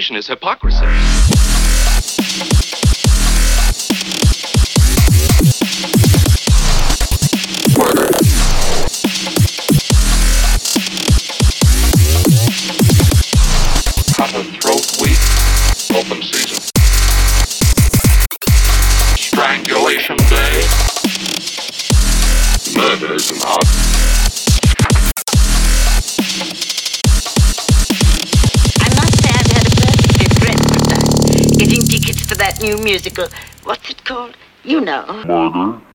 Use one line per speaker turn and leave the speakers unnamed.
reputation is hypocrisy.
Cut a throat weak, open season. Strangulation day. Murder is an art.
I must say I've had a perfectly dreadful time getting tickets for that new musical. What's it called? You know.
Murder